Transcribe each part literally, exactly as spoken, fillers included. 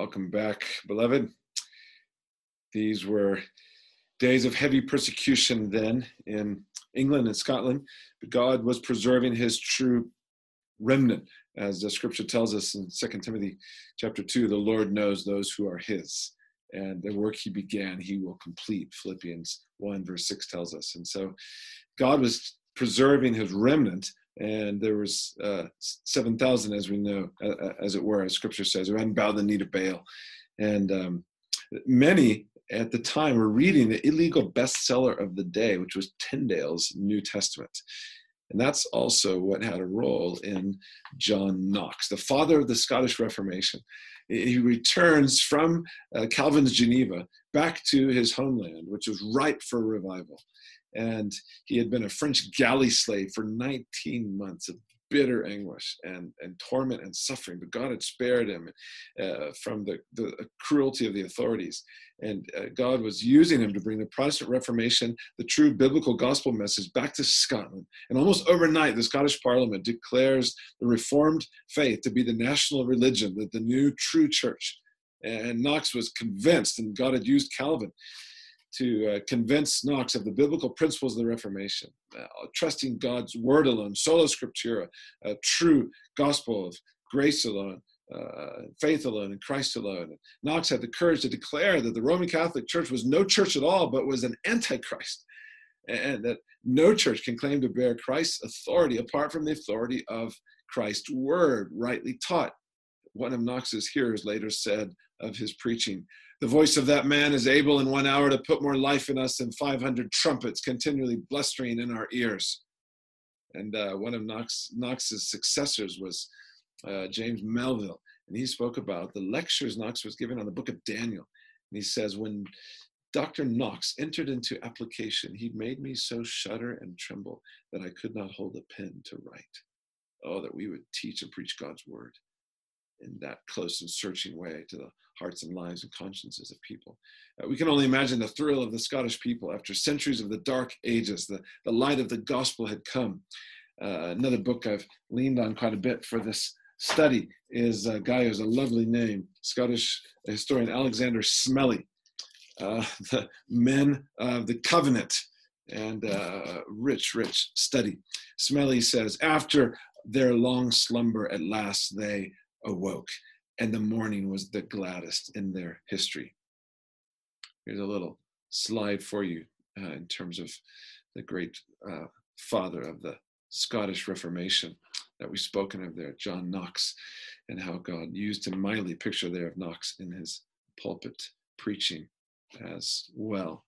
Welcome back, beloved. These were days of heavy persecution then in England and Scotland, but God was preserving his true remnant. As the scripture tells us in Second Timothy chapter two, the Lord knows those who are his, and the work he began, he will complete. Philippians one verse six tells us. And so God was preserving his remnant, and there was uh, seven thousand, as we know, uh, as it were, as scripture says, who hadn't bowed the knee to Baal. And um, many at the time were reading the illegal bestseller of the day, which was Tyndale's New Testament. And that's also what had a role in John Knox, the father of the Scottish Reformation. He returns from uh, Calvin's Geneva back to his homeland, which was ripe for revival. And he had been a French galley slave for nineteen months of bitter anguish and, and torment and suffering. But God had spared him uh, from the, the cruelty of the authorities. And uh, God was using him to bring the Protestant Reformation, the true biblical gospel message, back to Scotland. And almost overnight, the Scottish Parliament declares the Reformed faith to be the national religion, the, the new true church. And Knox was convinced, and God had used Calvin to uh, convince Knox of the biblical principles of the Reformation, uh, trusting God's word alone, sola scriptura, a true gospel of grace alone, uh, faith alone, and Christ alone. Knox had the courage to declare that the Roman Catholic Church was no church at all, but was an antichrist, and that no church can claim to bear Christ's authority apart from the authority of Christ's word, rightly taught. One of Knox's hearers later said of his preaching, "The voice of that man is able in one hour to put more life in us than five hundred trumpets continually blustering in our ears." And uh, one of Knox, Knox's successors was uh, James Melville. And he spoke about the lectures Knox was giving on the book of Daniel. And he says, when Doctor Knox entered into application, he made me so shudder and tremble that I could not hold a pen to write. Oh, that we would teach and preach God's word in that close and searching way to the hearts and lives and consciences of people. Uh, we can only imagine the thrill of the Scottish people after centuries of the dark ages. The, the light of the gospel had come. Uh, another book I've leaned on quite a bit for this study is a guy who has a lovely name, Scottish historian Alexander Smellie, uh, The Men of the Covenant, and uh, rich, rich study. Smellie says, after their long slumber at last they awoke, and the morning was the gladdest in their history. Here's a little slide for you uh, in terms of the great uh, father of the Scottish Reformation that we've spoken of there, John Knox, and how God used him mightily. Picture there of Knox in his pulpit preaching as well.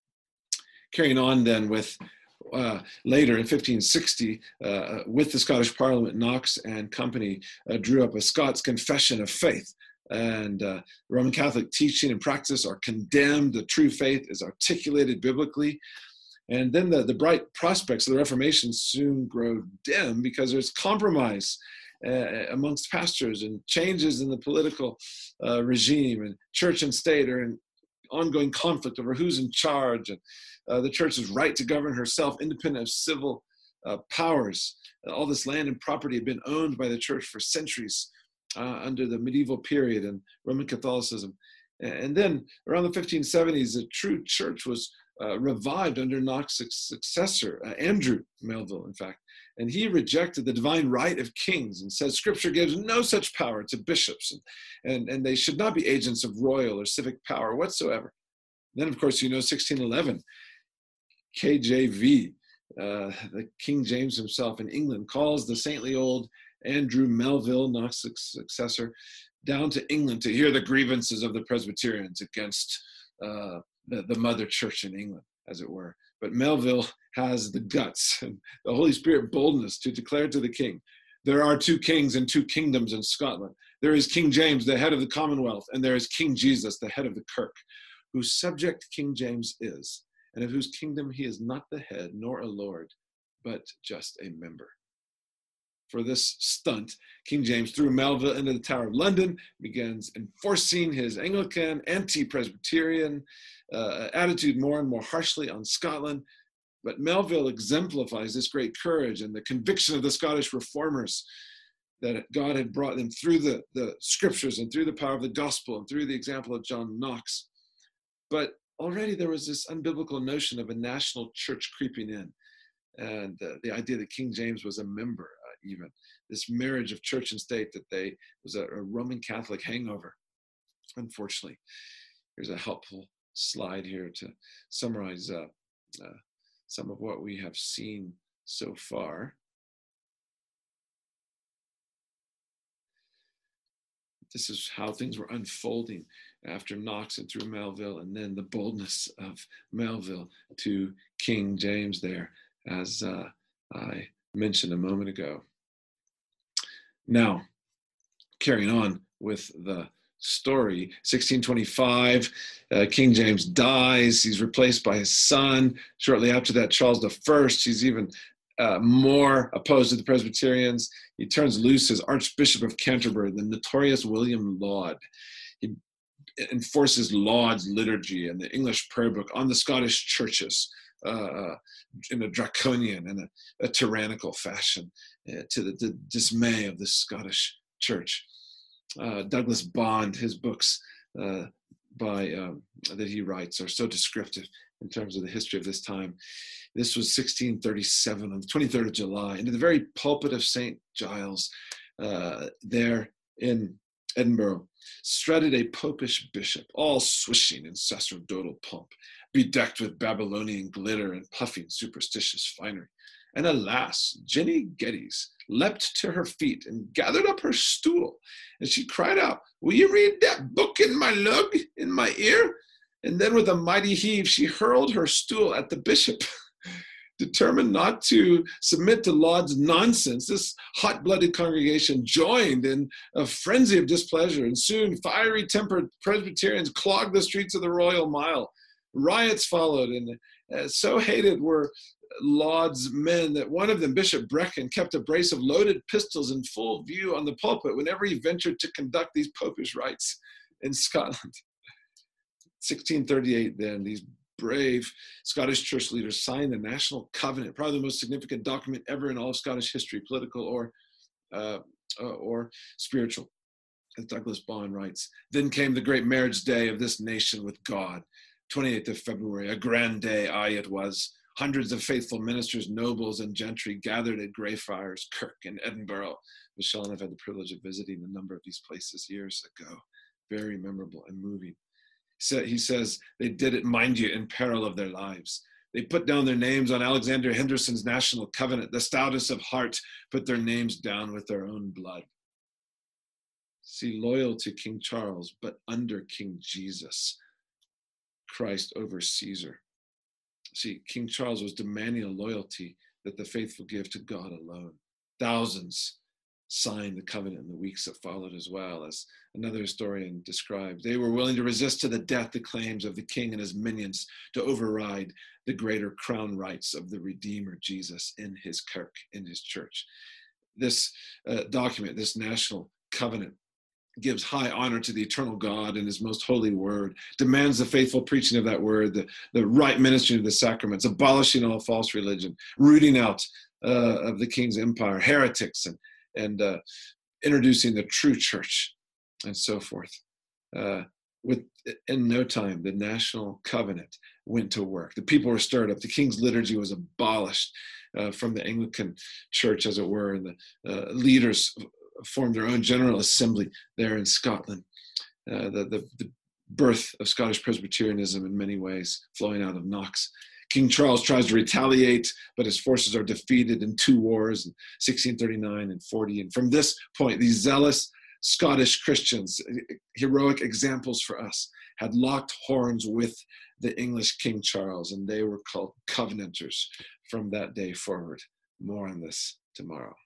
Carrying on then with Uh, later in fifteen sixty, uh, with the Scottish Parliament, Knox and company uh, drew up a Scots Confession of Faith. And uh, Roman Catholic teaching and practice are condemned. The true faith is articulated biblically. And then the, the bright prospects of the Reformation soon grow dim because there's compromise uh, amongst pastors and changes in the political uh, regime, and church and state are in ongoing conflict over who's in charge, and uh, the church's right to govern herself, independent of civil uh, powers. Uh, all this land and property had been owned by the church for centuries uh, under the medieval period and Roman Catholicism. And then around the fifteen seventies, the true church was uh, revived under Knox's successor, uh, Andrew Melville, in fact. And he rejected the divine right of kings and said scripture gives no such power to bishops, and, and, and they should not be agents of royal or civic power whatsoever. Then, of course, you know, sixteen eleven, K J V, uh, the King James himself in England, calls the saintly old Andrew Melville, Knox's successor, down to England to hear the grievances of the Presbyterians against uh, the, the mother church in England, as it were. But Melville has the guts and the Holy Spirit boldness to declare to the king, there are two kings and two kingdoms in Scotland. There is King James, the head of the Commonwealth, and there is King Jesus, the head of the Kirk, whose subject King James is, and of whose kingdom he is not the head nor a lord, but just a member. For this stunt, King James threw Melville into the Tower of London, begins enforcing his Anglican, anti-Presbyterian uh, attitude more and more harshly on Scotland. But Melville exemplifies this great courage and the conviction of the Scottish reformers that God had brought them through the, the scriptures and through the power of the gospel and through the example of John Knox. But already there was this unbiblical notion of a national church creeping in, and uh, the idea that King James was a member, uh, even this marriage of church and state, that they was a, a Roman Catholic hangover. Unfortunately, here's a helpful slide here to summarize uh, uh, some of what we have seen so far. This is how things were unfolding after Knox and through Melville, and then the boldness of Melville to King James there, as uh, I mentioned a moment ago. Now, carrying on with the story, sixteen twenty-five, uh, King James dies. He's replaced by his son. Shortly after that, Charles the First, he's even uh, more opposed to the Presbyterians. He turns loose as Archbishop of Canterbury, the notorious William Laud. He enforces Laud's liturgy and the English prayer book on the Scottish churches uh, in a draconian and a, a tyrannical fashion, uh, to the, the dismay of the Scottish church. Uh, Douglas Bond, his books uh, by um, that he writes are so descriptive in terms of the history of this time. This was sixteen thirty-seven, on the twenty-third of July, into the very pulpit of Saint Giles, uh, there in Edinburgh, strutted a popish bishop, all swishing in sacerdotal pomp, bedecked with Babylonian glitter and puffing superstitious finery. And alas, Jenny Geddes leapt to her feet and gathered up her stool, and she cried out, "Will you read that book in my lug, in my ear?" And then with a mighty heave, she hurled her stool at the bishop. Determined not to submit to Laud's nonsense, this hot-blooded congregation joined in a frenzy of displeasure, and soon fiery-tempered Presbyterians clogged the streets of the Royal Mile. Riots followed, and uh, so hated were Laud's men that one of them, Bishop Brecon, kept a brace of loaded pistols in full view on the pulpit whenever he ventured to conduct these popish rites in Scotland. sixteen thirty-eight, then, these brave Scottish church leaders signed the National Covenant, probably the most significant document ever in all of Scottish history, political or uh, uh, or spiritual, as Douglas Bond writes. Then came the great marriage day of this nation with God, twenty-eighth of February, a grand day, aye it was. Hundreds of faithful ministers, nobles, and gentry gathered at Greyfriars Kirk in Edinburgh. Michelle and I've had the privilege of visiting a number of these places years ago. Very memorable and moving. So he says they did it, mind you, in peril of their lives. They put down their names on Alexander Henderson's National Covenant. The stoutest of heart put their names down with their own blood. See, loyal to King Charles, but under King Jesus, Christ over Caesar. See, King Charles was demanding a loyalty that the faithful give to God alone. Thousands signed the covenant in the weeks that followed as well, as another historian described. They were willing to resist to the death the claims of the king and his minions to override the greater crown rights of the Redeemer Jesus in his kirk, in his church. This uh, document, this national covenant, gives high honor to the eternal God and his most holy word, demands the faithful preaching of that word, the, the right ministry of the sacraments, abolishing all false religion, rooting out uh, of the king's empire, heretics, and, and uh, introducing the true church, and so forth. Uh, with, in no time, the national covenant went to work. The people were stirred up. The king's liturgy was abolished uh, from the Anglican church, as it were, and the uh, leaders formed their own general assembly there in Scotland. Uh, the, the, the birth of Scottish Presbyterianism in many ways flowing out of Knox. King Charles tries to retaliate, but his forces are defeated in two wars in sixteen thirty-nine and forty. And from this point, these zealous Scottish Christians, heroic examples for us, had locked horns with the English King Charles, and they were called Covenanters from that day forward. More on this tomorrow.